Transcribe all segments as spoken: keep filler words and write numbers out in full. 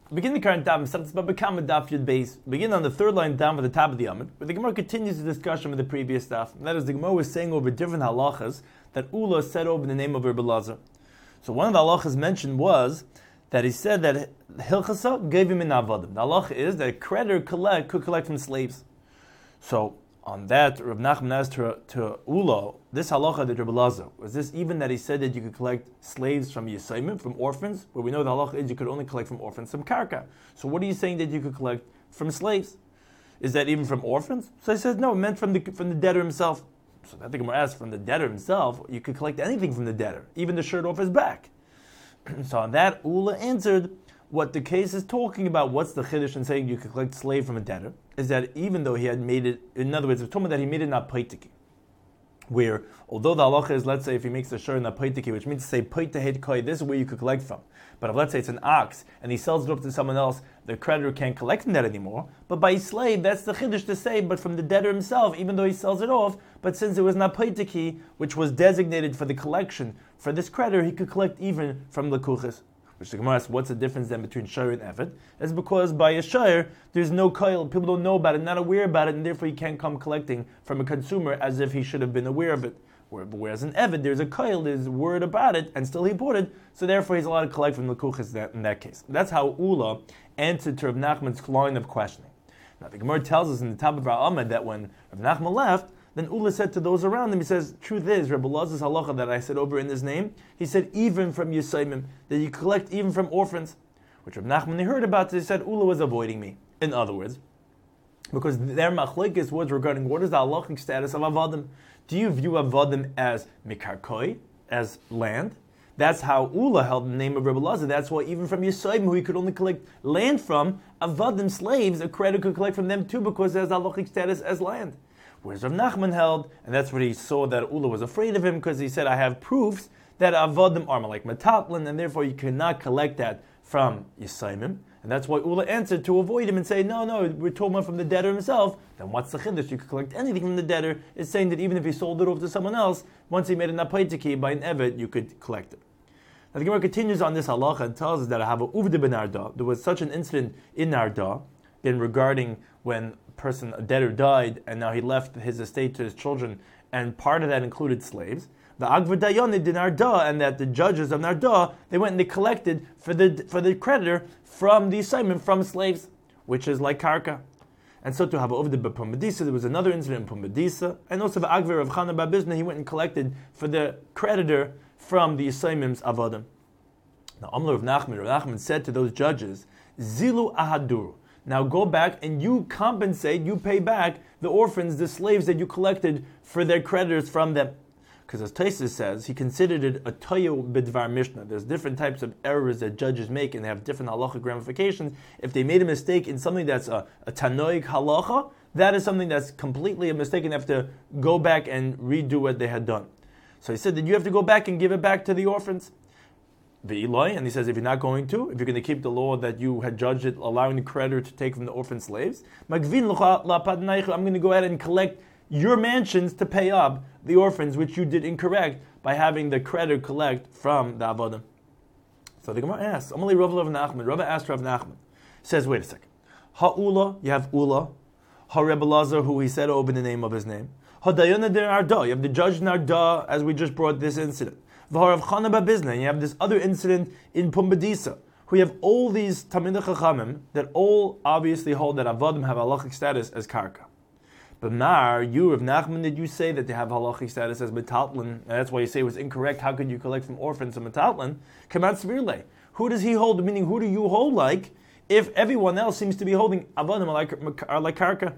Begin the current daf, Masechtas Baba Kama daf Yud Beis. Begin on the third line down for the top of the Amud, where the Gemara continues the discussion with the previous daf. And that is, the Gemara was saying over different halachas that Ula said over the name of Rebbe Lazar. So one of the halachas mentioned was that he said that Hilchasa gave him an avodim. The halacha is that a creditor collect, could collect from slaves. So on that, Rav Nachman asked to, to Ula, this halacha that Rebbe Lazar, was this even that he said that you could collect slaves from Yisayimim, from orphans, where we know the halacha is you could only collect from orphans from karka. So what are you saying that you could collect from slaves? Is that even from orphans? So he says, no, it meant from the from the debtor himself. So I think Gemara asked, from the debtor himself, you could collect anything from the debtor, even the shirt off his back. So on that, Ula answered, what the case is talking about, what's the chiddush in saying you could collect slave from a debtor, is that even though he had made it, in other words, it's talking about that he made it not paitiki, where, although the halacha is, let's say, if he makes the shirt not paitiki, which means to say paitahet koi, this is where you could collect from. But if, let's say, it's an ox, and he sells it off to someone else, the creditor can't collect from that anymore. But by slave, that's the chiddush to say, but from the debtor himself, even though he sells it off, but since it was not paitiki, which was designated for the collection, for this creditor, he could collect even from lekuchas. Which the Gemara asks, what's the difference then between shayr and eved? That's because by a shayr, there's no koil, people don't know about it, not aware about it, and therefore he can't come collecting from a consumer as if he should have been aware of it. Whereas in eved, there's a koil, there's word about it, and still he bought it, so therefore he's allowed to collect from the kuchas in that case. That's how Ula answered to Rav Nachman's line of questioning. Now the Gemara tells us in the top of our Amud that when Rav Nachman left, then Ula said to those around him, he says, truth is, Rebbe Lazar's halacha that I said over in his name, he said even from Yisayimim, that you collect even from orphans. Which Rav Nachman, when he heard about this, he said, Ula was avoiding me. In other words, because their machlekes was regarding what is the halachic status of avadim. Do you view avadim as mikarkoi, as land? That's how Ula held the name of Rebbe Lazar. That's why even from Yisayim, who he could only collect land from, avadim, slaves, a creditor could collect from them too, because it has halachic status as land. Whereas Rav Nachman held, and that's what he saw that Ula was afraid of him, because he said, I have proofs that avodim are like metatlan, and therefore you cannot collect that from Yisayimim. And that's why Ula answered to avoid him and say, no, no, we're talking about from the debtor himself. Then what's the chiddush? You could collect anything from the debtor. It's saying that even if he sold it off to someone else, once he made a napaitiki by an evet, you could collect it. Now the Gemara continues on this halacha and tells us that I have a uvde ben Arda. There was such an incident in Arda, in regarding when a person, a debtor died, and now he left his estate to his children, and part of that included slaves. The Agvar Dayanid in Arda, and that the judges of Arda, they went and they collected for the for the creditor from the assignment from slaves, which is like karka. And so to have Oved Pumbedisa, there was another incident in Pumbedisa, and also the Agvar of Chana Babizna, he went and collected for the creditor from the assignments of Adam. Now Amr of Nachman, Rav Nachman said to those judges, Zilu Ahadur. Now go back and you compensate, you pay back the orphans, the slaves that you collected for their creditors from them. Because as Taisus says, he considered it a toyo bidvar mishnah. There's different types of errors that judges make, and they have different halachic ramifications. If they made a mistake in something that's a, a tanoic halacha, that is something that's completely a mistake, and they have to go back and redo what they had done. So he said that you have to go back and give it back to the orphans. The Eloi, and he says if you're not going to, if you're going to keep the law that you had judged it, allowing the creditor to take from the orphan slaves, I'm going to go ahead and collect your mansions to pay up the orphans, which you did incorrect by having the creditor collect from the avodim. So the Gemara asks, Amalei Rav Rav Nachman, Rav asked Rav Nachman, says, wait a second, Ha'ula, you have Ula, Ha-Rebbe Lazar, who he said open the name of his name, Ha-Dayana de Arda, you have the judge in Arda, as we just brought this incident, V'harav Chana Babizna, and you have this other incident in Pumbedisa, who you have all these Talmidei Chachamim that all obviously hold that avodim have halachic status as karka. But Mar, you, Rav Nachman, did you say that they have halachic status as metatlan? And that's why you say it was incorrect. How could you collect from orphans a metatlan? Kamat Svirle. Who does he hold? Meaning, who do you hold like? If everyone else seems to be holding avodim are like karka.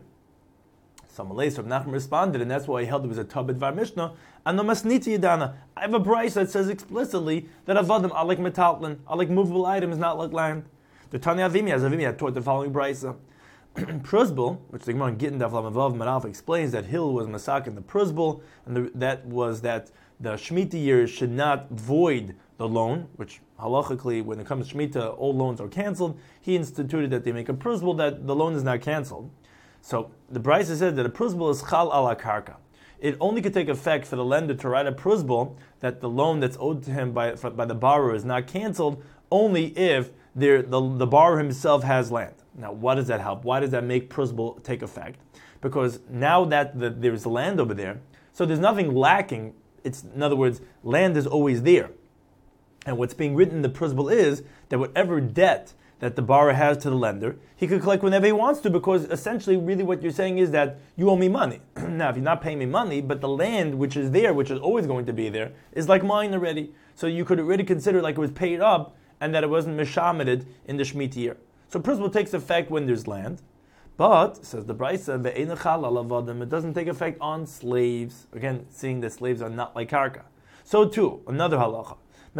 So Malay, Rav Nachman responded, and that's why he held it was a tabid var mishnah. And the masniti yadana. I have a brayso that says explicitly that avodim are like metatlan, are like movable items, not like land. The Tanya Avimi, as Avimi had taught the following brayso. Pruzbul, which the Gemara in Gittin Daf Lamavav Maralf explains that Hill was masak in the Pruzbul, and the, that was that the Shemitah years should not void the loan, which halachically, when it comes to Shemitah, all loans are canceled. He instituted that they make a Pruzbul that the loan is not canceled. So the Brisa said that a Pruzbul is chal ala karka. It only could take effect for the lender to write a Pruzbul that the loan that's owed to him by by the borrower is not canceled, only if there the, the borrower himself has land. Now, what does that help? Why does that make prosbul take effect? Because now that the, there's land over there, so there's nothing lacking. It's, in other words, land is always there. And what's being written in the prosbul is that whatever debt that the borrower has to the lender, he could collect whenever he wants to, because essentially, really what you're saying is that you owe me money. Now, if you're not paying me money, but the land which is there, which is always going to be there, is like mine already. So you could already consider like it was paid up, and that it wasn't mishameted in the Shemitah year. So prosbul takes effect when there's land. But, says the Brisa, it doesn't take effect on slaves. Again, seeing that slaves are not like karka. So too, another halacha.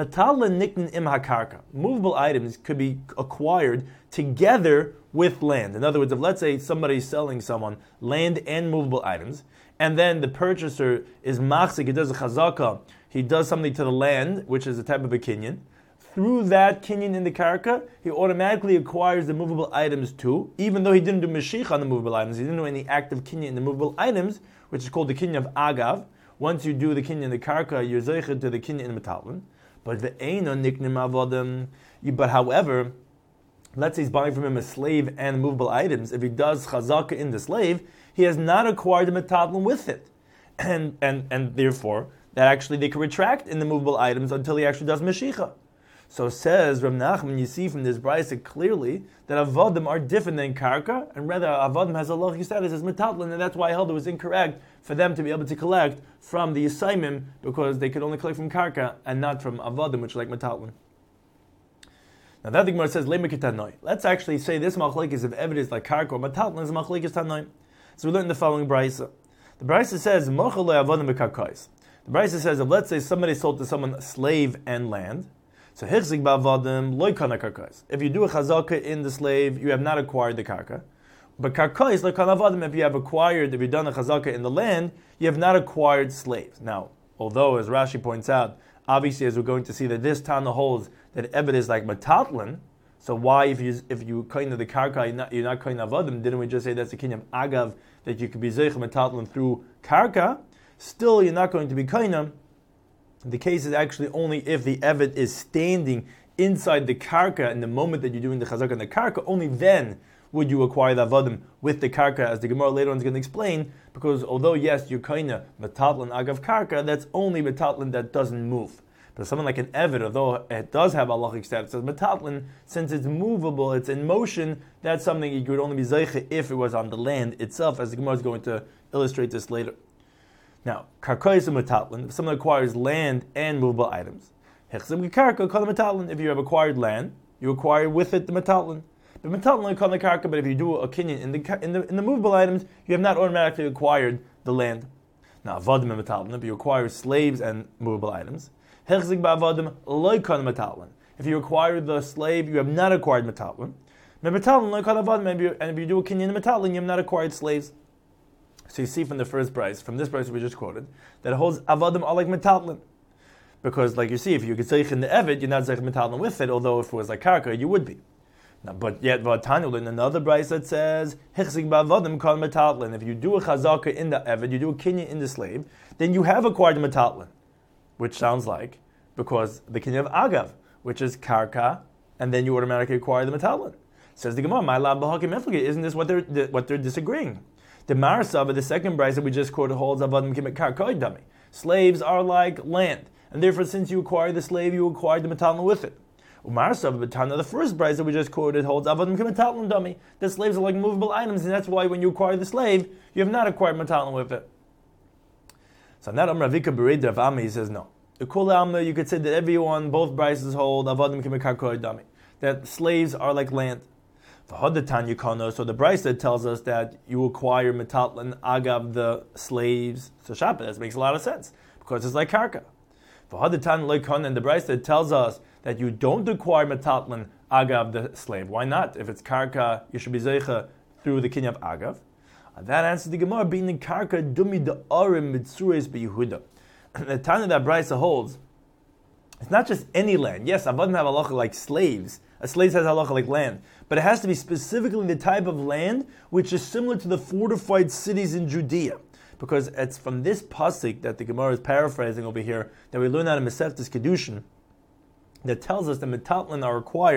Movable items could be acquired together with land. In other words, if let's say somebody's selling someone land and movable items, and then the purchaser is machzik, he does a chazaka, he does something to the land, which is a type of a kinyan. Through that kinyan in the karka, he automatically acquires the movable items too, even though he didn't do meshich on the movable items, he didn't do any active kinyan in the movable items, which is called the kinyan of agav. Once you do the kinyan in the karka, you're zeichet to the kinyan in the metalvin. But the eino niknim avodim. But however, let's say he's buying from him a slave and movable items. If he does chazaka in the slave, he has not acquired the metalvin with it, and and and therefore that actually they can retract in the movable items until he actually does meshicha. So says Rav Nachman, you see from this brisa clearly that avodim are different than karka, and rather avodim has a logic status as metalvin, and that's why I held it was incorrect for them to be able to collect from the Yisaimim, because they could only collect from karka and not from avodim, which is like metalvin. Now that the Gemara says le'mekitanoi. Let's actually say this machlekes of evidence like karka or metalvin is machlekes tanoi. So we learn the following brisa. The brisa says mochel le'avodim bekarkais. The brisa says if let's say somebody sold to someone a slave and land. So hichzik ba'avadim loy kana karkais. If you do a chazaka in the slave, you have not acquired the karka. But karkais loy kana avadim, if you have acquired, if you've done a chazaka in the land, you have not acquired slaves. Now, although as Rashi points out, obviously as we're going to see that this Tana holds that Eved is like metatlin. So why, if you if you kind of the karka, you're not, you're not kind of avadim? Didn't we just say that's the kinyan agav that you could be zeich metatlin through karka? Still, you're not going to be kind of. The case is actually only if the Eved is standing inside the karka in the moment that you're doing the chazaka in the karka, only then would you acquire the avadim with the karka, as the Gemara later on is going to explain, because although yes, you're kaina metatlin agav karka, that's only metatlin that doesn't move. But something like an Eved, although it does have halachic status as metatlin, since it's movable, it's in motion, that's something you could only be zeiche if it was on the land itself, as the Gemara is going to illustrate this later. Now, karkais and metatlin, if someone acquires land and movable items, hechzim karka kol metatlin. If you have acquired land, you acquire with it the metatlin. But metatlin kol karka. But if you do a kinyan in the in the in the movable items, you have not automatically acquired the land. Now, avodim and metatlin. If you acquire slaves and movable items, hechzim ba'avodim loy kol metatlin. If you acquire the slave, you have not acquired metatlin. But metatlin loy kol avodim. And if you do a kinyan in metatlin, you have not acquired slaves. So you see from the first price, from this price we just quoted, that it holds avadim are like metaltlin. Because like you see, if you could say in the Eved, you're not zeich metaltlin with it, although if it was like karka, you would be. Now, but yet, Vatanu, in another price that says, hichzik ba'avadim kol metaltlin. If you do a chazaka in the Eved, you do a kinyan in the slave, then you have acquired the metaltlin. Which sounds like, because the kinyan of agav, which is karka, and then you automatically acquire the metaltlin. Says the Gemara, my lab b'hakim eflage, isn't this what they're, what they're disagreeing? The Marasava, the second brayse that we just quoted, holds avadim kimet karkoi dami. Slaves are like land, and therefore, since you acquire the slave, you acquire the metaltlin with it. Umarasava b'tana, the first brayse that we just quoted, holds avadim kimet metaltlin dami. The slaves are like movable items, and that's why when you acquire the slave, you have not acquired metaltlin with it. So now Ravika Bered Rav Ami says no. The Kul Alma, you could say that everyone, both brayses hold avadim kimet karkoi dami. That slaves are like land. So the Brisa tells us that you acquire metatlin agav the slaves. So Shabbat, that makes a lot of sense because it's like karka. And the Brisa tells us that you don't acquire metatlin agav the slave. Why not? If it's karka, you should be zeicha through the kinyan of agav. And that answers the Gemara being in karka dumi the arim mitzures beYehuda. The Tana that Brisa holds, it's not just any land. Yes, avodim have halacha like slaves. A slave has halacha like land. But it has to be specifically the type of land which is similar to the fortified cities in Judea. Because it's from this pasuk that the Gemara is paraphrasing over here that we learn out of Masechtas Kedushin that tells us that metaltlin are required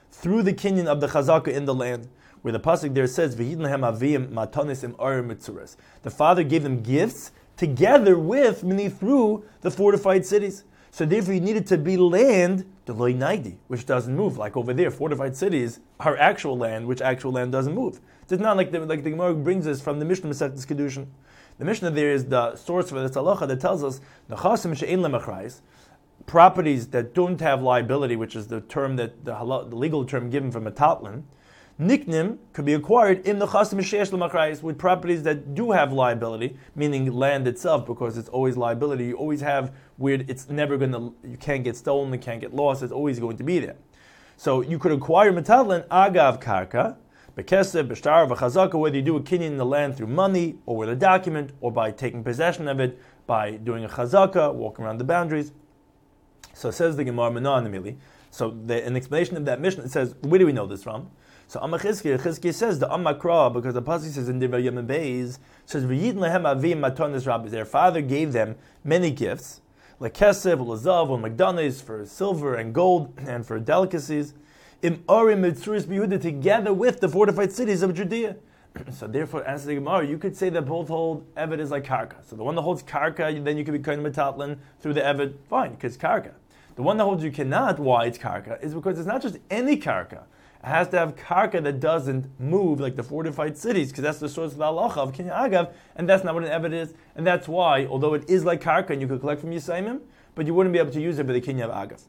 through the kinyan of the chazaka in the land, where the pasuk there says, "V'hidin lahem avim matanis im arim mitzuras." The father gave them gifts together with, meaning through the fortified cities. So therefore, you needed to be land, the loy naidi, which doesn't move. Like over there, fortified cities are actual land, which actual land doesn't move. It's not like the, like the Gemara brings us from the Mishnah Masechtas Kedushin. The Mishnah there is the source for this halacha that tells us nechasim she'ein lemachrais, properties that don't have liability, which is the term that the, halal, the legal term given for metatlin. Niknim could be acquired in the chasim she'esh lemachrais with properties that do have liability, meaning land itself, because it's always liability. You always have where it's never going to, you can't get stolen, it can't get lost. It's always going to be there. So you could acquire metatlin agav karka, bekesef, b'shtar, v'chazaka, whether you do a kinyan in the land through money or with a document or by taking possession of it by doing a chazaka, walking around the boundaries. So it says the Gemara Menanimili. So the, an explanation of that mission, it says, where do we know this from? So Amma Chizkiah, Chizkiah says the Amma Kra, because the pasuk says in Divrei Yom Beis, says V'yidin lehem avim matanis rabbis. Their father gave them many gifts, like kesef, lazav, or magdanis, for silver and gold, and for delicacies, im arim mitzuris b'Yehuda, together with the fortified cities of Judea. So therefore, answer the Gemara, you could say that both hold Eved is like karka. So the one that holds karka, then you could be kind of metatlin through the Eved, fine, because karka. The one that holds you cannot, why it's karka, is because it's not just any karka. It has to have karka that doesn't move like the fortified cities, because that's the source of the halacha of Kinyan Agav, and that's not what an Eved is. And that's why, although it is like karka and you could collect from Yisayimim, but you wouldn't be able to use it for the Kinyan Agav.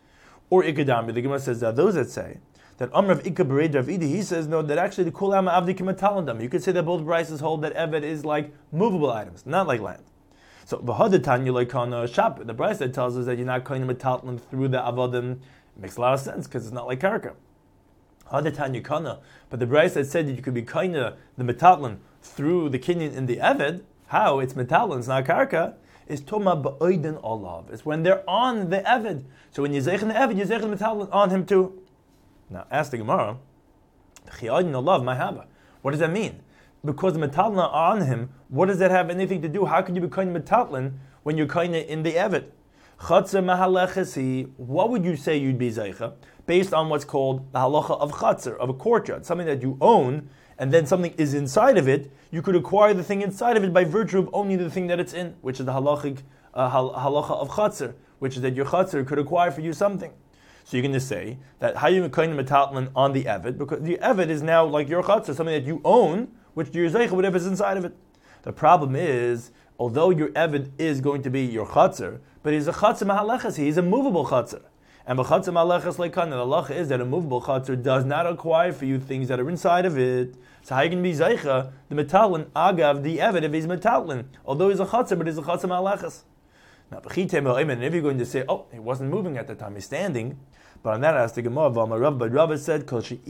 Or Ikadam, the Gemara says that those that say that Amr of Ikka Bered Rav Idi, he says no, that actually the Kul Ama Avdi Kimatalandam. You could say that both Brises hold that Eved is like movable items, not like land. So v'hadatan you like on a shop. The Bryce that tells us that you're not kind of metalton through the avodim. It makes a lot of sense because it's not like karka. Hadatan you kana, but the Bryce that said that you could be kind of the metalton through the kinyan in the Eved. How it's metalton, it's not karka. Is toma ba'oiden olav. It's when they're on the Eved. So when you zeichen the Eved, you zeichen the metalton on him too. Now ask the Gemara, chiyadin olav mahaba. What does that mean? Because the metalton are on him, what does that have anything to do? How can you be kind of metalton when you're kind of in the Eved? Chatzar mahalechesi. What would you say you'd be zeicha based on what's called the halacha of chatzar, of a courtyard, something that you own, and then something is inside of it? You could acquire the thing inside of it by virtue of owning the thing that it's in, which is the halachic uh, halacha of chatzar, which is that your chatzar could acquire for you something. So you're going to say that how you kind of metalton on the Eved, because the Eved is now like your chatzar, something that you own, which you're zeicha, whatever's inside of it. The problem is, although your Eved is going to be your chatzar, but he's a chatzar mahalechas, he's a movable chatzar. And b'chatzar mahalechas leikan, the halacha is that a movable chatzar does not acquire for you things that are inside of it. So how you can be zeicha, the metalin, agav, the Eved, if he's metalin, although he's a chatzar, but he's a chatzar mahalechas. Now, and if you're going to say, oh, he wasn't moving at the time, he's standing, but on that I asked the Gemara, but Rabbi said,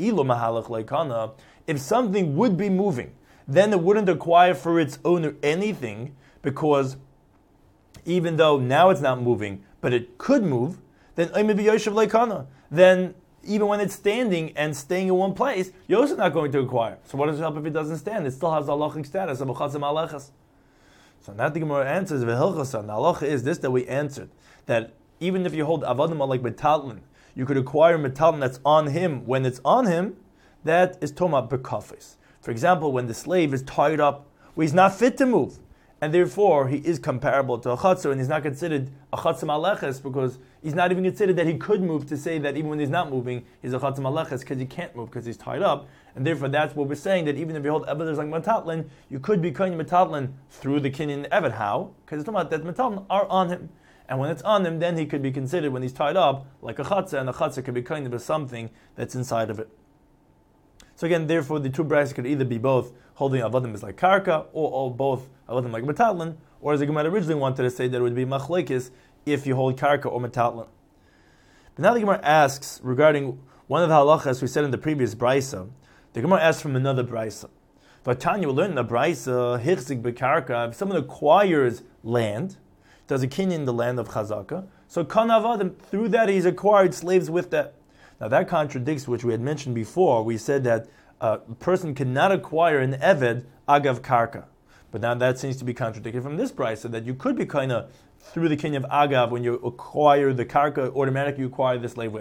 if something would be moving, then it wouldn't acquire for its owner anything, because even though now it's not moving, but it could move, then then even when it's standing and staying in one place, you're also not going to acquire. So what does it help if it doesn't stand? It still has the halachic status of a chatzim alechas. So now the Gemara answers, the halacha is this that we answered, that even if you hold avadim like metalin, you could acquire metalin that's on him when it's on him, that is toma bekafis. For example, when the slave is tied up, where he's not fit to move, and therefore he is comparable to a chatzar, and he's not considered a chatzar maleches, because he's not even considered that he could move, to say that even when he's not moving, he's a chatzar maleches, because he can't move, because he's tied up. And therefore that's what we're saying, that even if you hold Eved like metatlin, you could be kind of metatlin through the kinyan Eved. How? Because it's talking about that metatlin are on him. And when it's on him, then he could be considered, when he's tied up, like a chatzar, and a chatzar could be kind of a something that's inside of it. So again, therefore, the two brachas could either be both holding avadim is like karka, or, or both avadim like metalin, or as the Gemara originally wanted to say, that it would be machlekes if you hold karka or metalin. But now the Gemara asks regarding one of the halachas we said in the previous brisa. The Gemara asks from another brisa. Vatanya, we learned in the brisa hichzik bekarka. If someone acquires land, does a kinyan in the land of chazaka, so kan avadim, through that he's acquired slaves with that. Now that contradicts which we had mentioned before. We said that a person cannot acquire an Eved agav karka. But now that seems to be contradicted from this price, so that you could be kind of through the kinyan of agav, when you acquire the karka, automatically you acquire the slave with it.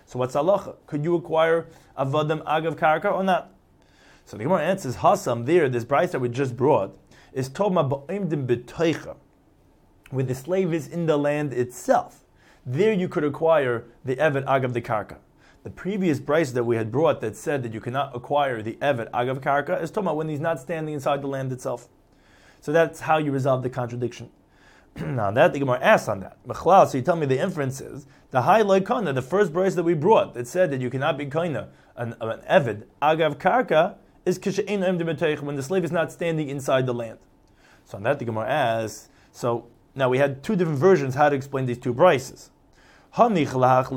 So what's halacha? Could you acquire avadim agav karka or not? So the Gemara answers, Hasam there, this price that we just brought, is toma ba'imdim b'toicha, where the slave is in the land itself. There you could acquire the evet agav the karka. The previous price that we had brought that said that you cannot acquire the evet agav karka is talking about when he's not standing inside the land itself. So that's how you resolve the contradiction. Now that the Gemara asks on that. Mechlal, so you tell me the inference is the high loy kana, the first price that we brought that said that you cannot be kana an, an evet agav karka is kishein em demetayich, when the slave is not standing inside the land. So on that the Gemara asks. So now we had two different versions how to explain these two prices. So it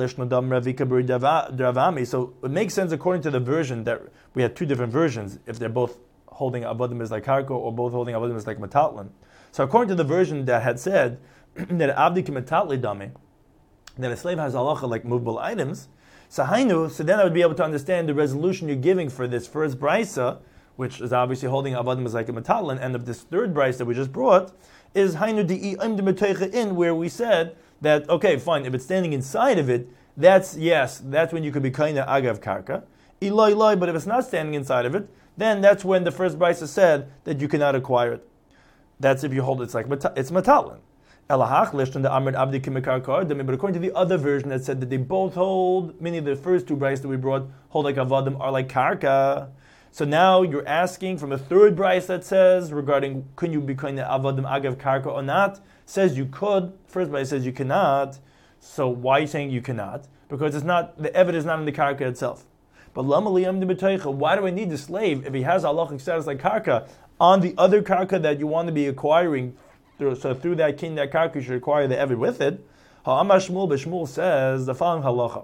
makes sense according to the version that we had two different versions if they're both holding avadim as like karka or both holding avadim as like metatlan. So according to the version that had said that avdi kimetatli dami, that a slave has halacha like movable items, so hainu, so then I would be able to understand the resolution you're giving for this first brisa, which is obviously holding avadim as like a metatlan, and of this third brisa that we just brought is hainu di im de in, where we said that, okay, fine, if it's standing inside of it, that's, yes, that's when you could be kaina agav karka. Iloi loi, but if it's not standing inside of it, then that's when the first brisa said that you cannot acquire it. That's if you hold it, it's like, it's metalin. Elahach lisht the amrid abdi kimikarkar, but according to the other version that said that they both hold, meaning the first two brisa that we brought, hold like avadim, are like karka. So now you're asking from a third brisa that says, regarding, can you be kaina avadim agav karka or not, says you could. First brisa says you cannot. So why are you saying you cannot? Because it's not, the evidence is not in the karka itself. But why do I need the slave if he has halachic status like karka on the other karka that you want to be acquiring? Through, so through that king, that karka, you should acquire the evid with it. Ha'amar Shmuel, but Shmuel says the following halacha.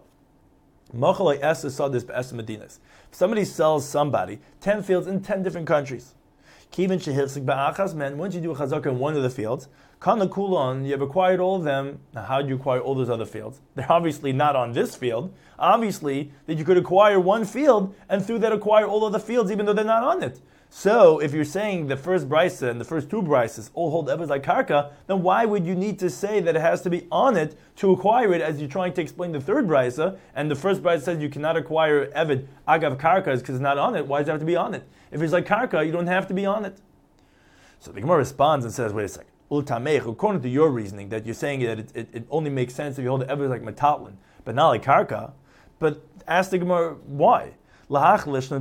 If somebody sells somebody ten fields in ten different countries, once you do a chazaka in one of the fields, Kana Kulon, you have acquired all of them. Now, how do you acquire all those other fields? They're obviously not on this field. Obviously, that you could acquire one field and through that acquire all of the fields, even though they're not on it. So, if you're saying the first brisa and the first two brises all hold eved like karka, then why would you need to say that it has to be on it to acquire it, as you're trying to explain the third brisa, and the first brisa says you cannot acquire eved agav karka because it's not on it? Why does it have to be on it? If it's like karka, you don't have to be on it. So the Gemara responds and says, wait a second. Ultamech, according to your reasoning, that you're saying that it, it, it only makes sense if you hold the eved like metatlan, but not like karka. But ask the Gemara why. Even according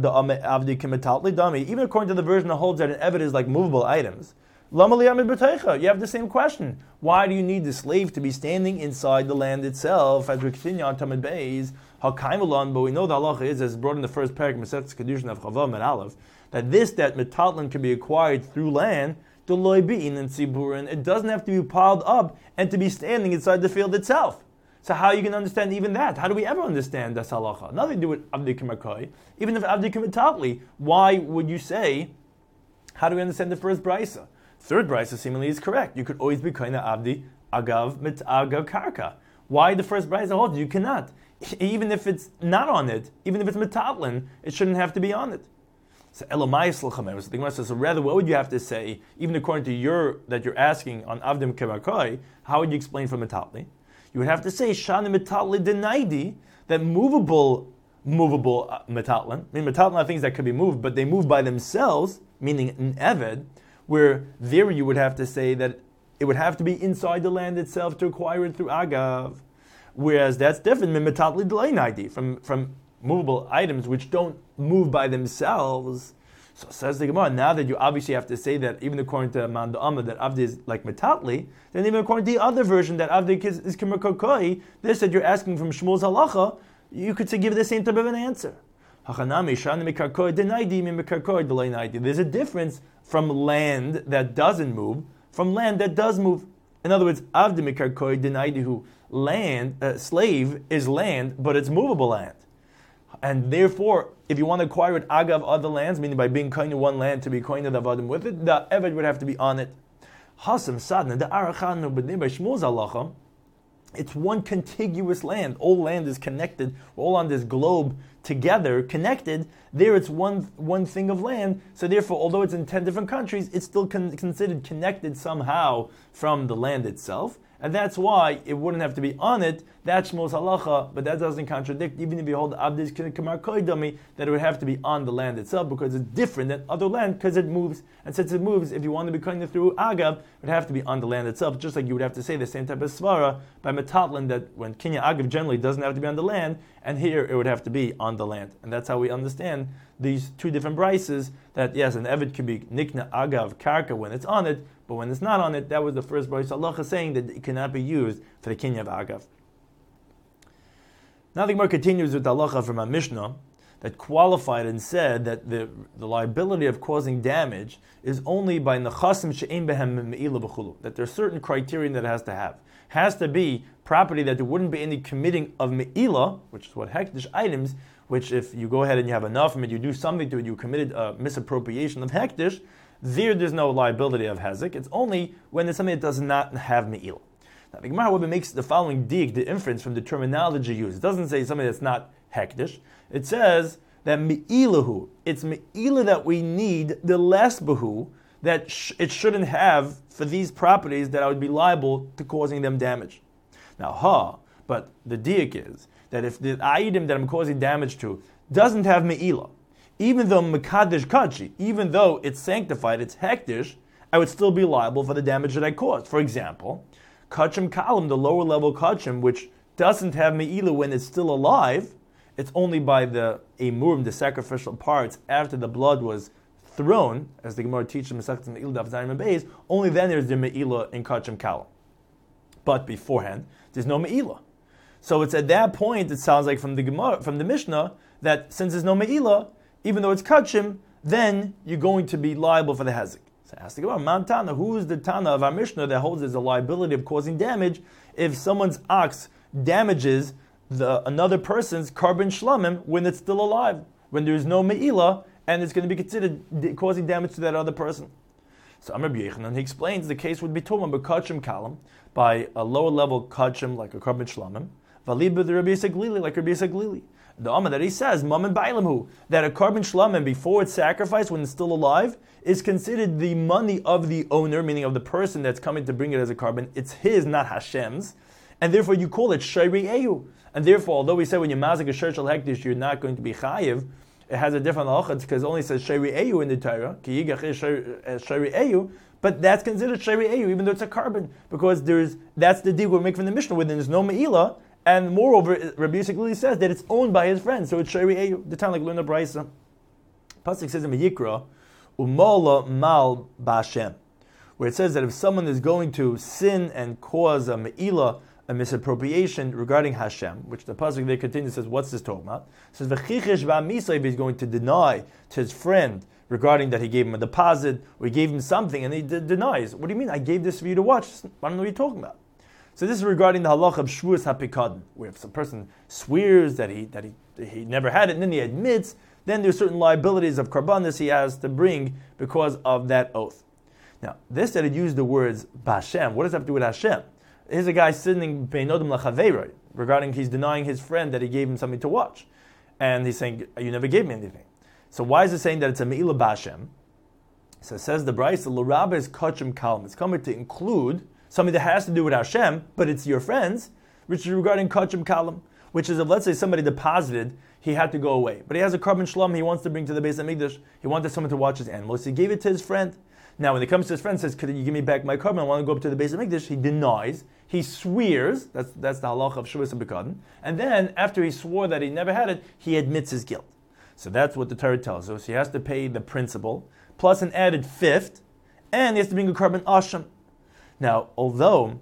to the version that holds that an eved is like movable items, you have the same question. Why do you need the slave to be standing inside the land itself? As we continue on Tamid Beis, but we know the halacha is, as brought in the first parak, Masechet Kedushin of Chavav and Aleph, that this, that metatlan can be acquired through land, it doesn't have to be piled up and to be standing inside the field itself. So how are you going to understand even that? How do we ever understand das halacha? Nothing to do with avdi kimakoi. Even if avdi kimatali, why would you say, how do we understand the first brisa? Third brisa seemingly is correct. You could always be kind of avdi agav mit agav karka. Why the first brisa holds? You cannot. Even if it's not on it, even if it's metatlin, it shouldn't have to be on it. So Elamai Slchamer. So the Gemara says, so rather, what would you have to say, even according to your that you're asking on avdim kimakoi? How would you explain from metatli? You would have to say shana metatli denaidi, that movable, movable uh, metatlan. I mean, metatlan are things that could be moved, but they move by themselves, meaning an eved. Where there you would have to say that it would have to be inside the land itself to acquire it through agav. Whereas that's different than metatli denaidi, from from movable items which don't move by themselves. So says the Gemara, now that you obviously have to say that, even according to Manda Amma, that Avdi is like Metatli, then even according to the other version that Avdi is, is Kimakokoi, this that you're asking from Shmuel's Halacha, you could say, give the same type of an answer. There's a difference from land that doesn't move, from land that does move. In other words, Avdi Mikarkoi Denaidihu, land, uh, slave is land, but it's movable land. And therefore, if you want to acquire it agav other lands, meaning by being kind of one land to be kind of the avadim with it, the eved would have to be on it. Hasam sadna the arachanu b'nei by Shmuel's halacha. It's one contiguous land. All land is connected. We're all on this globe together, connected. There, it's one one thing of land. So therefore, although it's in ten different countries, it's still con- considered connected somehow from the land itself. and that's why it wouldn't have to be on it. That's Shmuel's halacha, but that doesn't contradict, even if you hold Abdis Kamar Koidami, that it would have to be on the land itself, because it's different than other land, because it moves. And since it moves, if you want to be cutting it through Agav, it would have to be on the land itself, just like you would have to say the same type of svara by Metatlin, that when Kinya Agav generally doesn't have to be on the land, and here it would have to be on the land. And that's how we understand these two different brises, that yes, an Eved can be Nikna Agav Karka when it's on it, but when it's not on it, that was the first bris halacha saying that it cannot be used for the Kinya of Agav. Now the Gemara continues with the halacha from a Mishnah that qualified and said that the, the liability of causing damage is only by nechasim she'ein behem me'ila b'chulu, that there's certain criterion that it has to have. Has to be property that there wouldn't be any committing of me'ila, which is what hektish items, which if you go ahead and you have enough of it, you do something to it, you committed a misappropriation of hektish, there there's no liability of hezek. It's only when it's something that does not have me'ila. Now the Gemara however makes the following dig, the inference from the terminology used. It doesn't say something that's not hektish. It says that me'ilahu, it's me'ila that we need, the less behu, that sh- it shouldn't have for these properties that I would be liable to causing them damage. Now, ha, but the diak is that if the item that I'm causing damage to doesn't have me'ila, even though mekadesh kachi, even though it's sanctified, it's hektish, I would still be liable for the damage that I caused. For example, kachim kalim, the lower level kachim, which doesn't have me'ila when it's still alive, it's only by the emurim, the sacrificial parts, after the blood was thrown, as the Gemara teaches in Masechet Me'ila Daf Zayin and Beis, only then there's the me'ila in kachim kalim. But beforehand, there's no me'ila. So it's at that point, it sounds like from the Gemara, from the Mishnah, that since there's no me'ila, even though it's kachim, then you're going to be liable for the hezek. So ask the Gemara, Man Tana, who is the Tana of our Mishnah that holds there's a liability of causing damage if someone's ox damages the another person's carbon shlamim when it's still alive, when there's no me'ila, and it's going to be considered causing damage to that other person? So Amar Yechanan, he explains the case would be told by kachim kalam, by a lower level kachim like a carbon shlamim, valib the Rabbi Yisrael Glili, like Rabbi Yisrael Glili. The Amar that he says, Mammon Bailamhu, that a carbon shlamim before it's sacrificed, when it's still alive, is considered the money of the owner, meaning of the person that's coming to bring it as a carbon. It's his, not Hashem's, and therefore you call it Shari Ehu. And therefore, although we say when you mazik a shir shel hektish, you're not going to be chayiv, it has a different halacha because it only says Shari Ehu in the Torah, Ki yigach Shari Ehu, but that's considered Shari Ehu, even though it's a carbon, because there's that's the deal we make from the Mishnah, where there's no me'ila. And moreover, Rabbi Yisrael says that it's owned by his friend, so it's Shari Eyu. The time like Luna Brisa. Pasuk says in Vayikra, Umola mal ba'Hashem, where it says that if someone is going to sin and cause a me'ila, a misappropriation regarding Hashem, which the pasuk there continues says, what's this talking about? It says v'chichesh ba'misay, he's going to deny to his friend regarding that he gave him a deposit or he gave him something, and he d- denies. What do you mean? I gave this for you to watch. I don't know what you're talking about. So this is regarding the halacha of shvuas hapikadon, where if some person swears that he that he he never had it, and then he admits, then there's certain liabilities of karbanis he has to bring because of that oath. Now, this that it used the words b'Hashem, what does that have to do with Hashem? Here's a guy sitting beinodim lachaveiroi, regarding he's denying his friend that he gave him something to watch, and he's saying you never gave me anything. So why is it saying that it's a me'ila b'Hashem? So it says the Brisa l'rabba is kachim kalam. It's coming to include something that has to do with Hashem, but it's your friends, which is regarding kachim kalam, which is if, let's say, somebody deposited, he had to go away. But he has a carbon shlam he wants to bring to the Beis HaMikdash. He wanted someone to watch his animals. So he gave it to his friend. Now, when he comes to his friend and says, could you give me back my carbon? I want to go up to the Beis HaMikdash. He denies. He swears. That's that's the halacha of Shuvas HaBekadon. And then, after he swore that he never had it, he admits his guilt. So that's what the Torah tells us. He has to pay the principal, plus an added fifth, and he has to bring a carbon asham. Now, although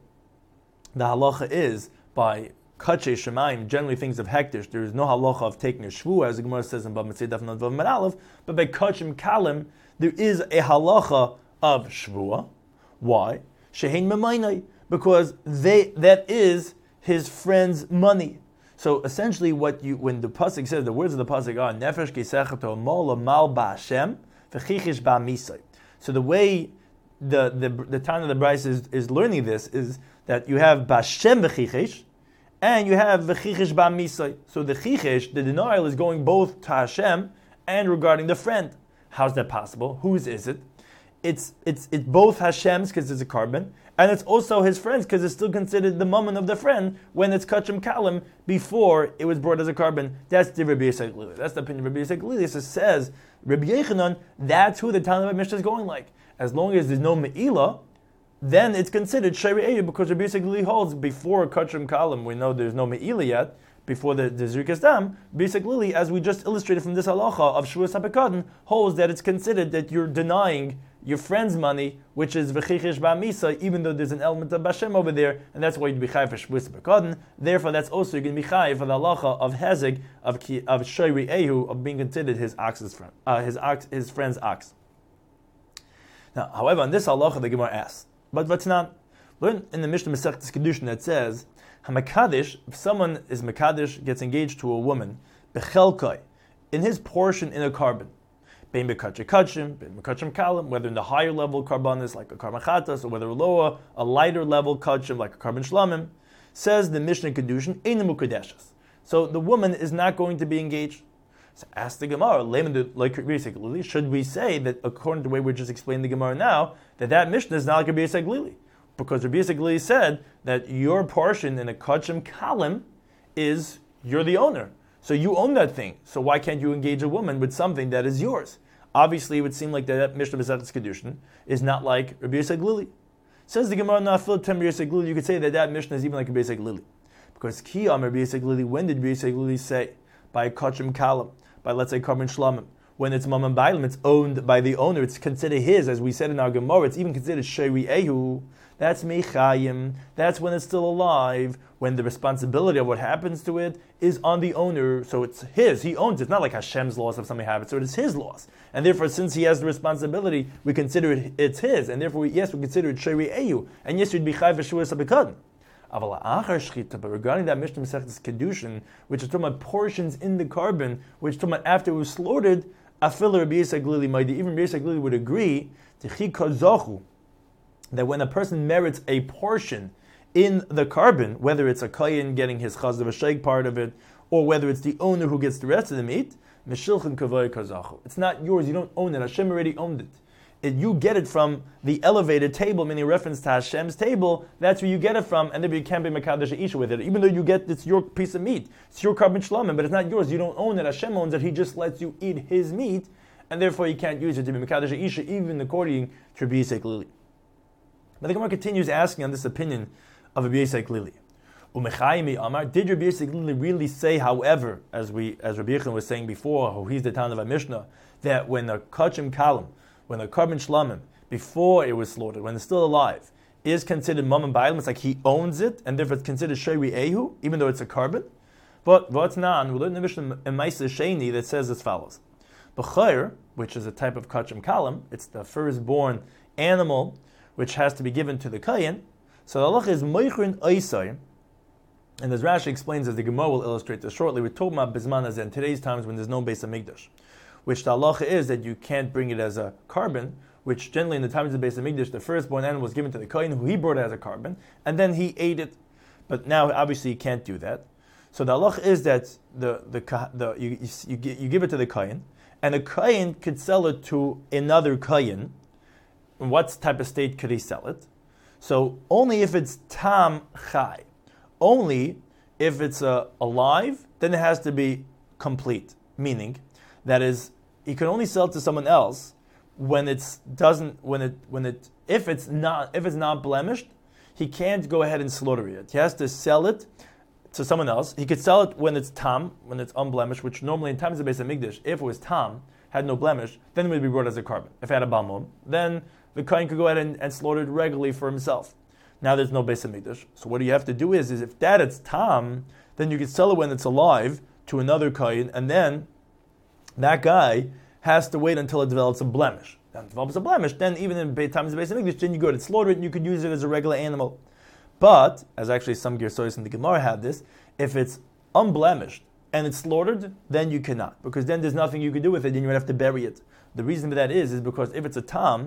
the halacha is by kachei shemayim, generally things of hektish, there is no halacha of taking a shvu, as the Gemara says in Bab Mitzvah Daf Nod Vav Aleph, but by kachim kalim, there is a halacha of shvua. Why? Shehein memainai, because they that is his friend's money. So essentially, what you when the pasuk says, the words of the pasuk are nefesh kisechato mola mal ba'Hashem v'chichish ba'misai. So the way The the the time of the Bryce is, is learning this is that you have Bashem v'chichesh and you have v'chichesh ba'misai. So the chichesh, the denial, is going both to Hashem and regarding the friend. How's that possible? Whose is it? It's it's it's both Hashem's because it's a carbon, And it's also his friends because it's still considered the mammon of the friend when it's kachim kalim before it was brought as a carbon. That's the Rabbi Yisrael Glili. That's the opinion of Rabbi Yisrael Glili. So it says, Rabbi Yechanan, that's who the Talmud of Mishnah is going like. As long as there's no me'ilah, then it's considered Shari Eyu because Rabbi Yisrael Glili holds before kachim kalim, we know there's no me'ilah yet, before the, the Zrikas Dam, Rabbi Yisrael Glili, as we just illustrated from this halacha of Shavuos HaPekadon, holds that it's considered that you're denying your friend's money, which is v'chichish ba'misa, even though there's an element of Bashem over there, and that's why you'd be chayiv for Shavuos HaPekadon. Therefore, that's also you're going to be chayiv for the halacha of hezeg, of of Shoiri Ehu, of being considered his ox's friend, uh, his ox, his friend's ox. Now, however, on this halacha, the Gemara asks, but what's not? Learn in the Mishnah Masechtas Kedushin that says, Hamakadish, if someone is Makadish, gets engaged to a woman, Bechelkai, in his portion in a carbon, Bein Bekachim Kachim, Bein Bekachim Kalim, whether in the higher level karbanis like a Karban Chatas, or whether lower, a lighter level Kachim like a Karban Shlamim, says the Mishnah Kedushin, Einu Mukadeshes. So the woman is not going to be engaged. So ask the Gemara, like should we say that according to the way we're just explaining the Gemara now, that that Mishnah is not like Rabbi Yisrael Glili? Because Rabbi Yisrael Glili said that your portion in a Kachim Kalim is, you're the owner. So you own that thing. So why can't you engage a woman with something that is yours? Obviously, it would seem like that Mishnah B'Sachas Kedushin is not like Rabbi Yisrael Glili. Says the Gemara, not Philip Tem Rabbi Yisrael Glili, you could say that that Mishnah is even like Rabbi Yisrael Glili. Because Ki Am Rabbi Yisrael Glili, when did Rabbi Yisrael Glili say? By a Kachim Kalim, by let's say Karban Shlamim. When it's Mamam Bailim, it's owned by the owner, it's considered his, as we said in our Gemara, it's even considered Sheri Ehu. That's Mechayim. That's when it's still alive, when the responsibility of what happens to it is on the owner, so it's his, he owns it. It's not like Hashem's loss if something happens, so it is his loss. And therefore, since he has the responsibility, we consider it it's his, and therefore, we, yes, we consider it Sheri Ehu, and yes, you'd be Chayv Shavuos HaPekadon. But regarding that Mishnah Masechtas Kedushin, which is talking about portions in the carbon, which is talking about after it was slaughtered, Afil Rabbi Yisrael Glili might even Rabbi Yisrael Glili would agree that when a person merits a portion in the carbon, whether it's a kayin getting his chaz of a sheikh part of it, or whether it's the owner who gets the rest of the meat, it's not yours, you don't own it, Hashem already owned it. It, you get it from the elevated table, meaning reference to Hashem's table, that's where you get it from, and then you can't be Mekadesh Isha with it. Even though you get, it's your piece of meat, it's your Karban Shlamim, but it's not yours, you don't own it, Hashem owns it, He just lets you eat His meat, and therefore you can't use it to be Mekadesh Isha, even according to Rabbi Yisrael Glili. But the Gemara continues asking on this opinion of Rabbi Yisrael Glili. Umechayimi Amar, did Rabbi Yisrael Glili really say, however, as we as Rabbi Yechon was saying before, who he's the Tana of our Mishnah, that when the Kachim Kalim, when the Karban Shlamim, before it was slaughtered, when it's still alive, is considered Mamam Bailim, it's like he owns it, and therefore it's considered Sheri Ehu, even though it's a carbon? But what's nan? We learn in the Mishnah in Maisa Sheni that says as follows: B'chayr, which is a type of Kachim Kalim, it's the firstborn animal which has to be given to the Kayin. So the halacha is Meichrin Oisai, and as Rashi explains, as the Gemara will illustrate this shortly, we're talking about Bisman as in today's times when there's no Beis HaMikdash, which the halacha is that you can't bring it as a carbon, which generally in the times of the Beis HaMikdash, the firstborn animal was given to the Kohen, who he brought it as a carbon, and then he ate it. But now, obviously, you can't do that. So the halacha is that the the, the you, you, you give it to the Kohen, and the Kohen could sell it to another Kohen. In what type of state could he sell it? So only if it's Tam Chai. Only if it's uh, alive, then it has to be complete. Meaning, that is, he can only sell it to someone else when it's doesn't when it when it if it's not if it's not blemished, he can't go ahead and slaughter it. He has to sell it to someone else. He could sell it when it's tam, when it's unblemished, which normally in times of Beis HaMikdash, if it was tam, had no blemish, then it would be brought as a carbon. If it had a balmum, then the kohen could go ahead and, and slaughter it regularly for himself. Now there's no Beis HaMikdash, so what you have to do is, is if that it's tam, then you can sell it when it's alive to another kohen, and then that guy has to wait until it develops a blemish. Now, if it develops a blemish, then even in times of Beis HaMikdash, then you go to slaughter it and you could use it as a regular animal. But, as actually some Gersois in the Gemara have this, if it's unblemished and it's slaughtered, then you cannot, because then there's nothing you can do with it, then you would have to bury it. The reason for that is, is because if it's a tam,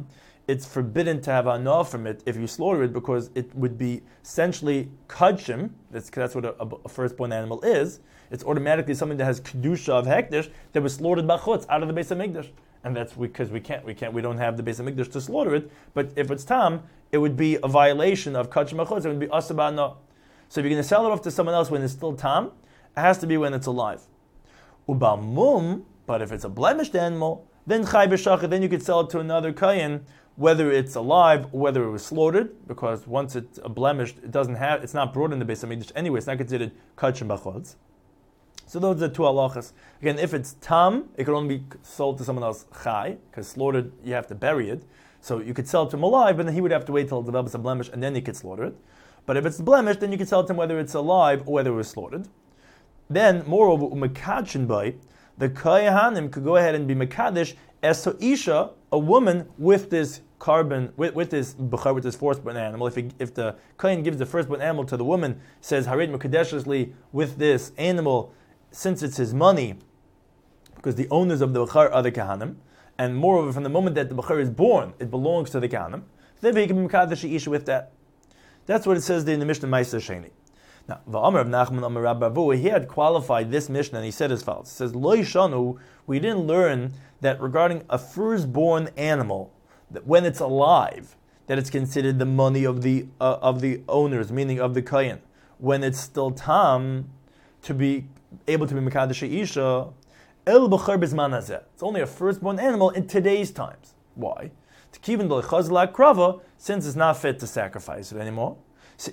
it's forbidden to have anah from it if you slaughter it, because it would be essentially kudshim. That's, that's what a, a firstborn animal is. It's automatically something that has kedusha of hekdesh that was slaughtered b'chutz out of the Beis Hamikdash, and that's because we can't, we can't, we don't have the Beis Hamikdash to slaughter it. But if it's tam, it would be a violation of kudshim b'chutz. It would be asa b'anah. So if you're going to sell it off to someone else when it's still tam, it has to be when it's alive. Uba mum, but if it's a blemished animal, then chay b'shachar, then you could sell it to another kayin, whether it's alive or whether it was slaughtered, because once it's blemished, it doesn't have, it's not brought in the Beis Hamikdash anyway. It's not considered kudshim b'chutz. So those are two halachas. Again, if it's tam, it could only be sold to someone else chai, because slaughtered you have to bury it. So you could sell it to him alive, but then he would have to wait till it develops a blemish, and then you could slaughter it. But if it's blemished, then you can sell it to him whether it's alive or whether it was slaughtered. Then, moreover, umekadshin by the kayahanim could go ahead and be mekadesh as isha, a woman with this carbon, with, with this b'char, with this firstborn animal. If he, if the kayan gives the firstborn animal to the woman, says harid mekadeshly with this animal, since it's his money, because the owners of the b'char are the kahanim, and moreover, from the moment that the b'char is born, it belongs to the kahanim. Then he can be mekadesh isha with that. That's what it says there in the Mishnah Ma'aser Sheni. Now, V'amar of Nachman Amar Rabbi Avu, he had qualified this Mishnah, and he said as follows. It says, Lo yishanu, we didn't learn that regarding a firstborn animal, that when it's alive, that it's considered the money of the uh, of the owners, meaning of the kayin. When it's still tam, to be able to be mekadesh isha, el b'char b'zman hazeh. It's only a firstborn animal in today's times. Why? To keep in the chazla krava, since it's not fit to sacrifice it anymore. So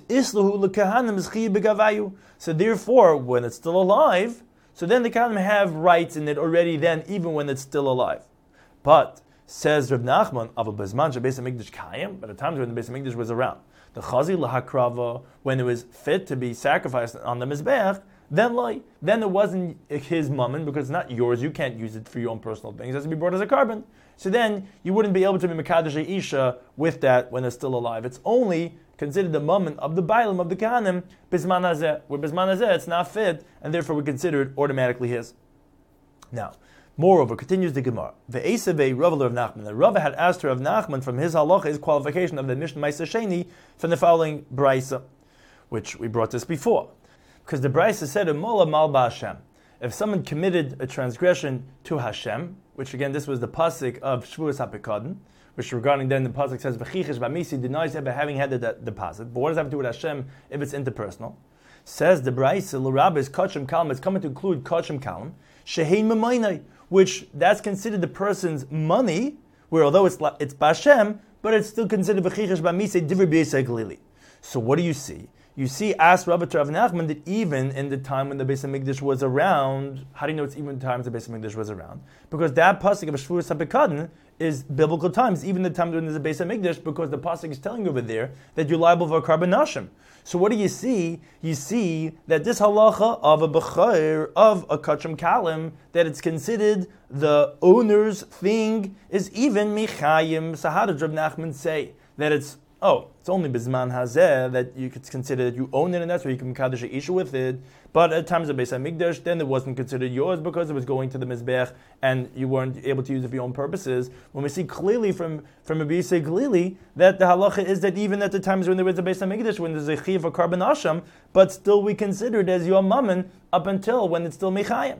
therefore, when it's still alive, so then the kahanim have rights in it already then, even when it's still alive. But, says Reb Nachman, of a bezman shebeis hamikdash kayim, but at times when the Beis Hamikdash was around, the chazi lahakrava, when it was fit to be sacrificed on the mizbeach, then like, then it wasn't his mammon, because it's not yours, you can't use it for your own personal things, it has to be brought as a carbon. So then, you wouldn't be able to be mekadesh isha with that when it's still alive. It's only considered the moment of the bailim of the kahanim bisman hazeh, where bisman hazeh it's not fit, and therefore we consider it automatically his. Now, moreover, continues the Gemara. The Esavei Rav of Nachman. The Rav had asked her of Nachman from his halacha, his qualification of the Mishnah Ma'aser Sheni from the following brisa, which we brought this before, because the brisa said Mola Malba Hashem. If someone committed a transgression to Hashem, which again this was the pasuk of Shvuas HaPekadon, which regarding then the pasuk says v'chichesh b'misi, denies ever having had the deposit. But what does that have to do with Hashem if it's interpersonal? Says the brayse l'rabbis kachim kalam. It's coming to include kachim kalam shehein memaynai, which that's considered the person's money, where although it's it's b'Hashem, but it's still considered v'chichesh b'misi divrei b'yisei galili. So what do you see? You see, ask Rabbi Rav Nachman that even in the time when the Beis Hamikdash was around, how do you know it's even in the times the Beis Hamikdash was around? Because that pasuk of Shvuas HaPekadon is biblical times, even the time when there's a Beis Hamikdash, because the pasuk is telling you over there that you're liable for a carbon nashim. So what do you see? You see that this halacha of a b'chayr, of a kachim kalim, that it's considered the owner's thing, is even michayim. So how does Rav Nachman say that it's Oh, it's only bizman hazeh that you could consider that you own it, and that's where you can kaddish a isha with it. But at times of Beis Hamikdash, then it wasn't considered yours because it was going to the mizbech, and you weren't able to use it for your own purposes. When we see clearly from from Rabbi Yisrael Glili that the halacha is that even at the times when there was a Beis Hamikdash, when there's a chiv for carbon asham, but still we consider it as your mammon up until when it's still mechayim.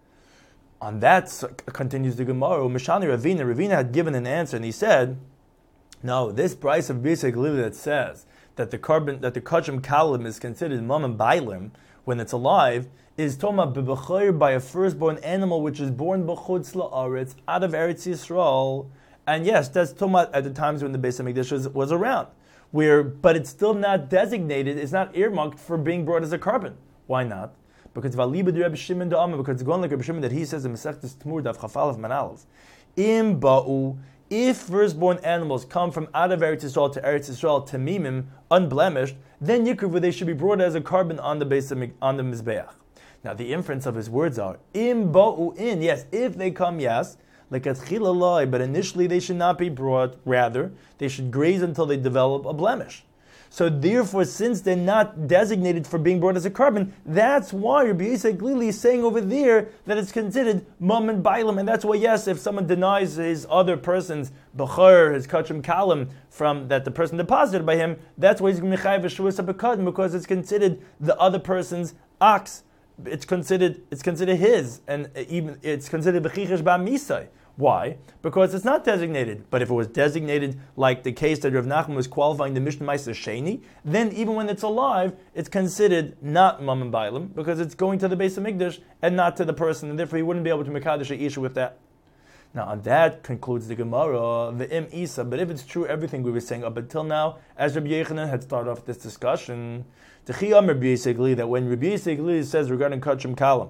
On that continues the Gemara. Mishani Ravina, Ravina had given an answer, and he said, no, this price of Bisei Glili that says that the carbon, that the kachim kalim is considered mamam bailim when it's alive, is toma b'b'chayr by a firstborn animal which is born b'chutz la'aretz, out of Eretz Yisrael. And yes, that's toma at the times when the Beis Hamikdash was, was around. Where, but it's still not designated, it's not earmarked for being brought as a carbon. Why not? Because Valiba Rabbi Shimon da'amah, because it's going like Rabbi Shimon that he says in Masechtas Tmur Daf Chafalef Manalev, Im ba'u. If firstborn animals come from out of Eretz Yisrael to Eretz Yisrael tamimim, unblemished, then yikruv, they should be brought as a carbon on the base of, on the mizbeach. Now the inference of his words are im ba'u in, yes, if they come, yes, like at chilalai, but initially they should not be brought. Rather, they should graze until they develop a blemish. So therefore, since they're not designated for being brought as a carbon, that's why Rabbi Yisrael Glili is saying over there that it's considered mum and bailam, and that's why, yes, if someone denies his other person's b'chor, his kachim kalim, from that the person deposited by him, that's why he's going to be chayav v'shuas ha'bekadin, because it's considered the other person's ox. It's considered it's considered his, and even it's considered b'chichesh ba'misai. Why? Because it's not designated. But if it was designated, like the case that Rav Nachman was qualifying the Mishnah Meiser Sheni, then even when it's alive, it's considered not Mum and Bailam, because it's going to the base of Mikdash and not to the person, and therefore he wouldn't be able to Mekadosh a Isha with that. Now, on that concludes the Gemara, the Im Isa. But if it's true, everything we were saying up until now, as Rabbi Yechanan had started off this discussion, that when Rabbi Yisrael says regarding Kachim Kalam,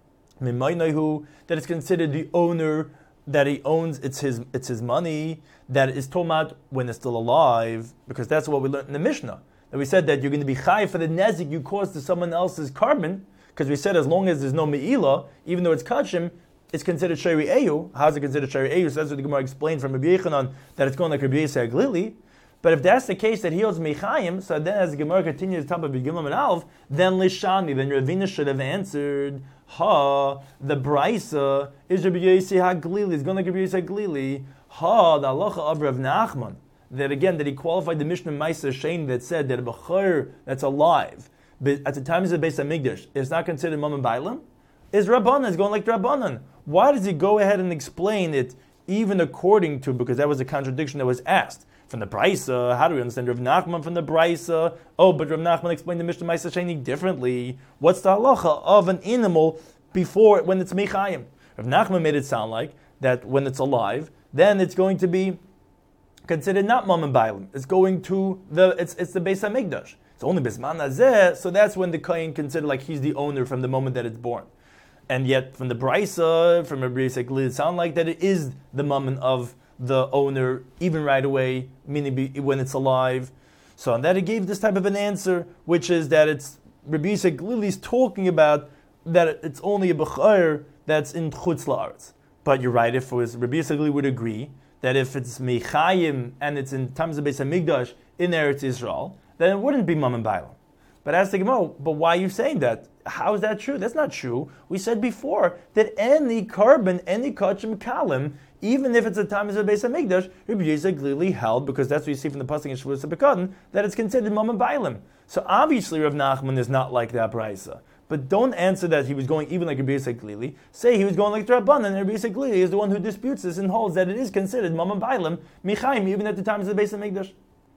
that it's considered the owner, that he owns, it's his it's his money, that is tomat when it's still alive, because that's what we learned in the Mishnah. That we said that you're going to be chayiv for the nezik you caused to someone else's carbon, because we said as long as there's no me'ilah, even though it's kachim, it's considered shari eyu. How's it considered shari eyu? So that's what the Gemara explained from Rabbi Yechanan, that it's going like Rabbi Yisrael Glili. But if that's the case that he owes mechayim, so then as the Gemara continues top of Gimel and Alf, then lishani, then Ravina should have answered, ha, the Braisa is Rabbi Yisrael HaGlili, it's going like Rabbi Yisrael HaGlili, ha, the halacha of Rav Nachman, that again, that he qualified the Mishnah Meiser Shein that said that a b'chor that's alive, but at the time of the Beis HaMikdash, it's not considered Mum and Bailam, is Rabbanan, it's going like Rabbanan. Why does he go ahead and explain it even according to, because that was a contradiction that was asked, from the Braisa, how do we understand Rav Nachman from the Braisa? Oh, but Rav Nachman explained the Mishnah Meiser Sheni differently. What's the halacha of an animal before, when it's mechayim? Rav Nachman made it sound like that when it's alive, then it's going to be considered not Mum and Bailam. It's going to the, it's it's the Beis HaMikdash. It's only Bisman Hazeh, so that's when the Kohen considered like he's the owner from the moment that it's born. And yet from the Braisa, from Rabbi Yisrael, it sounds like that it is the moment of the owner, even right away, meaning be, when it's alive. So on that he gave this type of an answer, which is that it's Rabbi Yisrael Glili's talking about that it's only a b'chor that's in Chutz La'aretz. But you're right, if it was, Rabbi Yisrael Glili would agree that if it's Mechayim and it's in times of Beis HaMikdash in Eretz Yisrael, then it wouldn't be Mum and Bailam. But ask the Gemara, but why are you saying that? How is that true? That's not true. We said before that any carbon, any kachim kalim, even if it's a time of the Beis HaMikdash, Rabbi Yisrael Glili held, because that's what you see from the pasuk in Shavuos HaBekadin, that it's considered Mum and Bailam. So obviously Rav Nachman is not like that Braisa. But don't answer that he was going even like Rabbi Yisrael Glili. Say he was going like Rabbanan, and Rabbi Yisrael Glili is the one who disputes this and holds that it is considered Mum and Bailam, Michaim, even at the times of the Beis HaMikdash.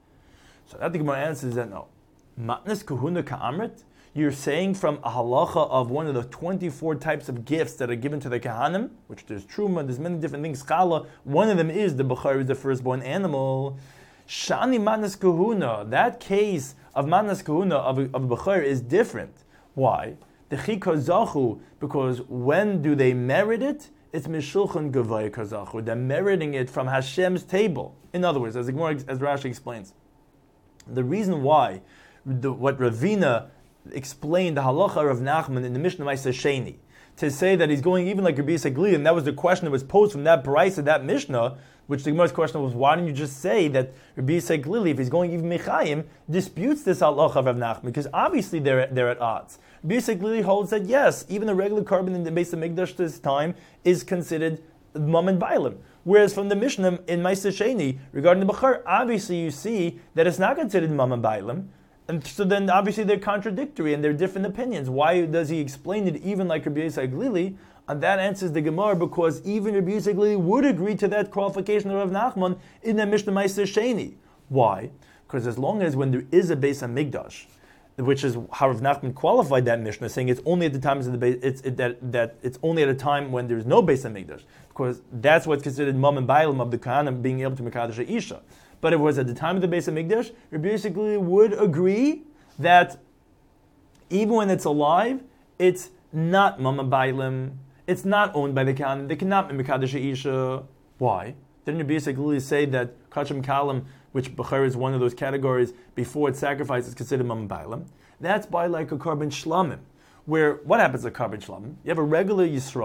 So that the Gemara answers that no. Matnas kahuna ka'amrit? You're saying from a halacha of one of the twenty-four types of gifts that are given to the kahanim, which there's truma, there's many different things, chala, one of them is the b'chor, is the firstborn animal. Shani matnas kahuna, that case of matnas kahuna, of, of b'chor, is different. Why? The chikazachu, because when do they merit it? It's mishulchan gavay kazachu. They're meriting it from Hashem's table. In other words, as the Gemara, as Rashi explains, the reason why the, what Ravina explained the halacha of Nachman in the Mishnah Meiser Sheni, to say that he's going even like Rabbi Yisrael Glili, and that was the question that was posed from that Braisa, that Mishnah, which the Gemara's question was, why didn't you just say that Rabbi Yisrael Glili, if he's going even Mechayim, disputes this halacha of Nachman, because obviously they're, they're at odds. Rabbi Yisrael Glili holds that yes, even a regular carbon in the Beis HaMikdash this time is considered Mum and Bailam. Whereas from the Mishnah in Meiser Sheni, regarding the Bechor, obviously you see that it's not considered Mum and Bailam. And so then obviously they're contradictory and they're different opinions. Why does he explain it even like Rabbi Yisrael Glili? And that answers the Gemara, because even Rabbi Yisrael Glili would agree to that qualification of Rav Nachman in the Mishnah Meiser Sheni. Why? Because as long as when there is a Beis HaMikdash, which is how Rav Nachman qualified that Mishnah, saying it's only at the times of the base, it's it, that that it's only at a time when there's no Beis HaMikdash, because that's what's considered Mum and Bailam of the Kohanim being able to Mekadosh Isha. But it was at the time of the Beis HaMikdash, Rabbi Yisrael Glili would agree that even when it's alive, it's not Mum and Bailam, it's not owned by the Kohanim, they cannot be Mekadosh Isha. Why? Didn't Rabbi Yisrael Glili say that Kachim Kalim, which Bechor is one of those categories, before it's sacrificed is considered Mum and Bailam? That's by like a carbon shlamim, where what happens to carbon shlamim? You have a regular Yisrael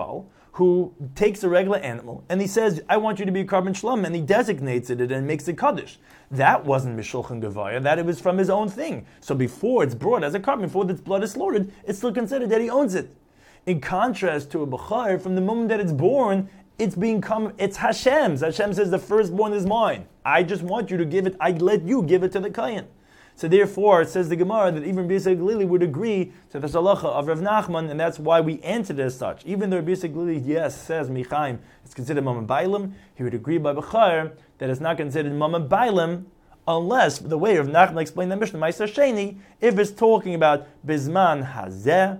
who takes a regular animal and he says, I want you to be a carbon shlum, and he designates it and makes it kaddish. That wasn't mishulchan gevaya, that it was from his own thing. So before it's brought as a carbon, before its blood is slaughtered, it's still considered that he owns it. In contrast to a b'char, from the moment that it's born, it's being come, it's Hashem's. Hashem says the firstborn is mine. I just want you to give it, I let you give it to the Kayan. So therefore, it says the Gemara that even Rabbi Yisrael Glili would agree to the halacha of Rav Nachman, and that's why we answered as such. Even though Rabbi Yisrael Glili, yes, says Michaim, it's considered Mama Bailam, he would agree by Bechar that it's not considered Mama Bailam, unless, the way Rav Nachman explained the Mishnah, Ma'aser Sheni, if it's talking about Bizman Hazeh,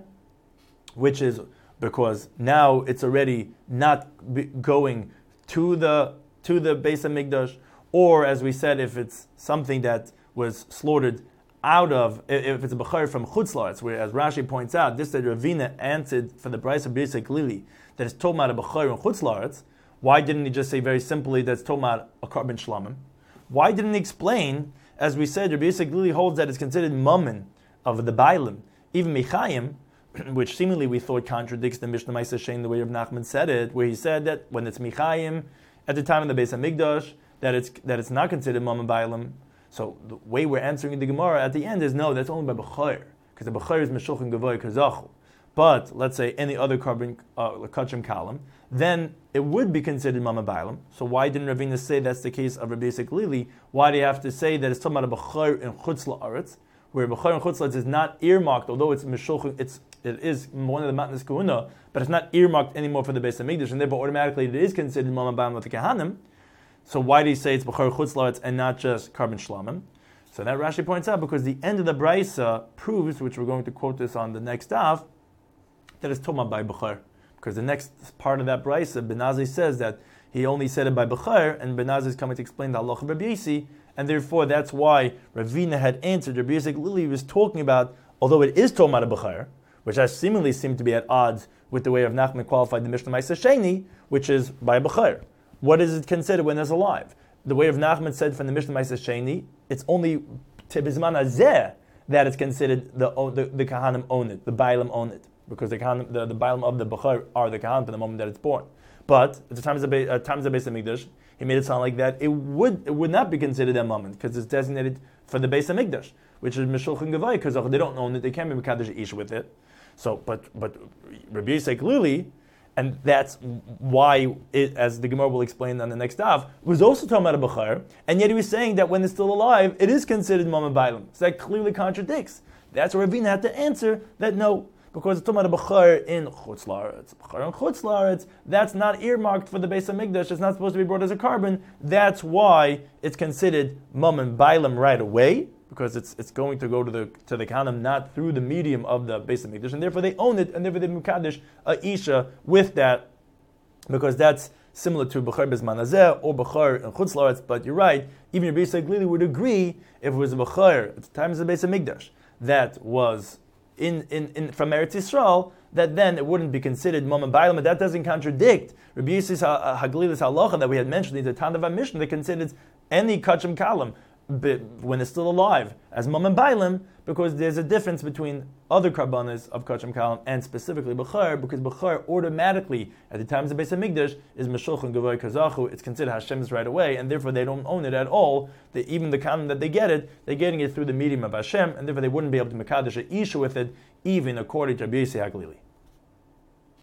which is because now it's already not going to the to the Beis HaMikdash, or as we said, if it's something that was slaughtered out of, if it's a b'char from Chutz La'aretz, where, as Rashi points out, this that Ravina answered for the price of B'Yisrael Glili, that it's talking about a b'char in Chutz La'aretz. Why didn't he just say very simply that it's talking about a carbon shlamim? Why didn't he explain, as we said, Rabbi Yisrael Glili holds that it's considered mammon of the Bailim, even Michayim, which seemingly we thought contradicts the Mishnah Ma'aser Shein the way Rav Nachman said it, where he said that when it's Michayim, at the time of the Beis HaMikdash, that it's that it's not considered mammon Bailim. So the way we're answering the Gemara at the end is no, that's only by B'chayr, because the B'chayr is Meshulchan Gavoy Kazachu. But let's say any other carbon uh, kachim kalam, then it would be considered Mama Bailam. So why didn't Ravina say that's the case of Rabbi Yisrael Glili? Why do you have to say that it's talking about a B'chayr in Chutz La'aretz, where B'chayr in Chutz La'aretz is not earmarked, although it's Meshulchan, it's it is one of the Matnas Kahuna, but it's not earmarked anymore for the Beis HaMikdash, and therefore automatically it is considered Mama Bailam with the Kahanim. So why do you say it's B'char Chutz La'aretz and not just carbon shlamim? So that Rashi points out because the end of the Braisa proves, which we're going to quote this on the next daf, that it's Toma by B'char. Because the next part of that Braisa, Benazi says that he only said it by B'char, and Benazi is coming to explain the halacha of Rabbi Yisi, and therefore that's why Ravina had answered. Rabbi Yisrael Glili was talking about, although it is Toma by B'char, which has seemingly seemed to be at odds with the way of Nachman qualified the Mishnah Ma'aser Sheni, which is by B'char. What is it considered when it's alive? The way of Nachman said from the Mishnah Ma'aser Sheni, it's only Tebizman Hazeh that it's considered the the, the Kahanim own it, the Bailam own it, because the Kahanim, the, the Bailam of the B'char are the Kahanim from the moment that it's born. But at the times of the uh, times of Beis HaMikdash, he made it sound like that it would it would not be considered a moment because it's designated for the Beis HaMikdash, which is Meshulchan Gavai, because they don't own it, they can't be Mekadosh Ish with it. So, but but Rabbi Yisrael Glili, and that's why, it, as the Gemara will explain on the next daf, was also talking about a B'char, and yet he was saying that when it's still alive, it is considered Mama Bailam. So that clearly contradicts. That's where Ravina had to answer that no, because it's talking about a B'char in Chutz La'aretz. B'char in Chutz La'aretz, that's not earmarked for the Beis HaMikdash, it's not supposed to be brought as a carbon. That's why it's considered Mama Bailam right away, because it's it's going to go to the to the Kahanim not through the medium of the Beis HaMikdash, and therefore they own it, and therefore they Mekadosh a Isha with that, because that's similar to B'char Bizman Hazeh or B'char in Chutz La'aretz. But you're right, even Rabbi Yisrael Glili would agree if it was a B'char at the times of the Beis HaMikdash that was in, in, in from Eretz Yisrael, that then it wouldn't be considered Mama Bailam, and that doesn't contradict Rabbi Yisrael Haglili's halacha that we had mentioned in the Tandav Mishnah that considers any kachim kalam when it's still alive as Mama Bailam, because there's a difference between other karbanas of kachim kalam and specifically B'char, because B'char automatically at the times of Beis HaMikdash is Meshulchan Gavoy Kazachu, it's considered Hashem's right away, and therefore they don't own it at all. They, even the kalam that they get it, they're getting it through the medium of Hashem, and therefore they wouldn't be able to Mekadosh a Isha with it, even according to Rabbi Yisrael Glili.